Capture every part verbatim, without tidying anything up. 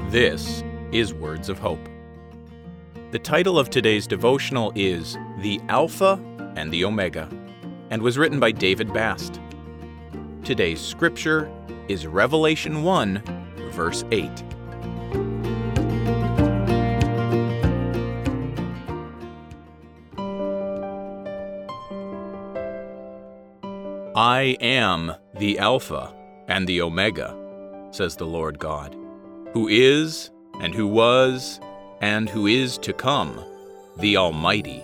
This is Words of Hope. The title of today's devotional is The Alpha and the Omega, and was written by David Bast. Today's scripture is Revelation one, verse eight. I am the Alpha and the Omega, says the Lord God, who is, and who was, and who is to come, the Almighty.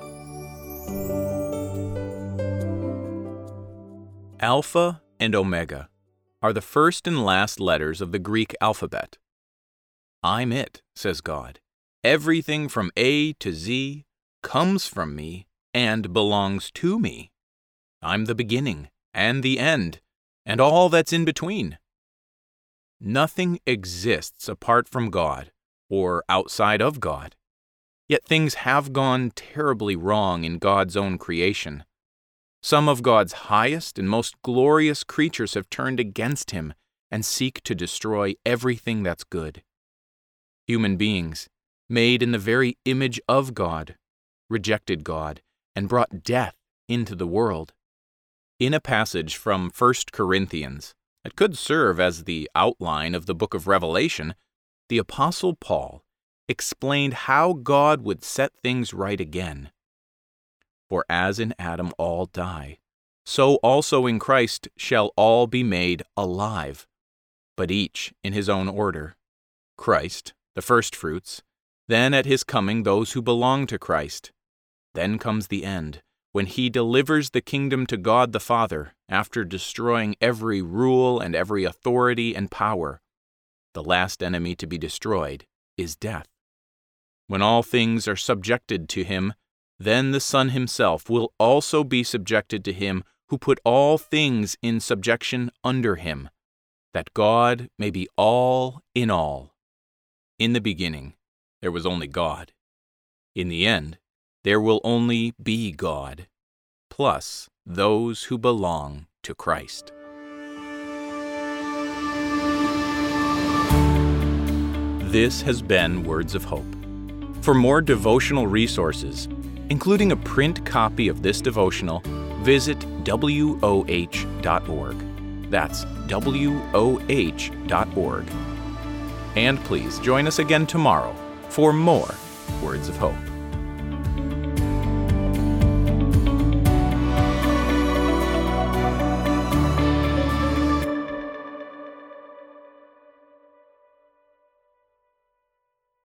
Alpha and Omega are the first and last letters of the Greek alphabet. I'm it, says God. Everything from A to Z comes from me and belongs to me. I'm the beginning and the end, and all that's in between. Nothing exists apart from God or outside of God. Yet things have gone terribly wrong in God's own creation. Some of God's highest and most glorious creatures have turned against Him and seek to destroy everything that's good. Human beings, made in the very image of God, rejected God and brought death into the world. In a passage from First Corinthians that could serve as the outline of the book of Revelation, the Apostle Paul explained how God would set things right again. For as in Adam all die, so also in Christ shall all be made alive, but each in his own order. Christ, the firstfruits, then at his coming those who belong to Christ. Then comes the end, when he delivers the kingdom to God the Father after destroying every rule and every authority and power. The last enemy to be destroyed is death. When all things are subjected to him, then the Son himself will also be subjected to him who put all things in subjection under him, that God may be all in all. In the beginning, there was only God. In the end, there will only be God, plus those who belong to Christ. This has been Words of Hope. For more devotional resources, including a print copy of this devotional, visit W O H dot org. That's W O H dot org. And please join us again tomorrow for more Words of Hope.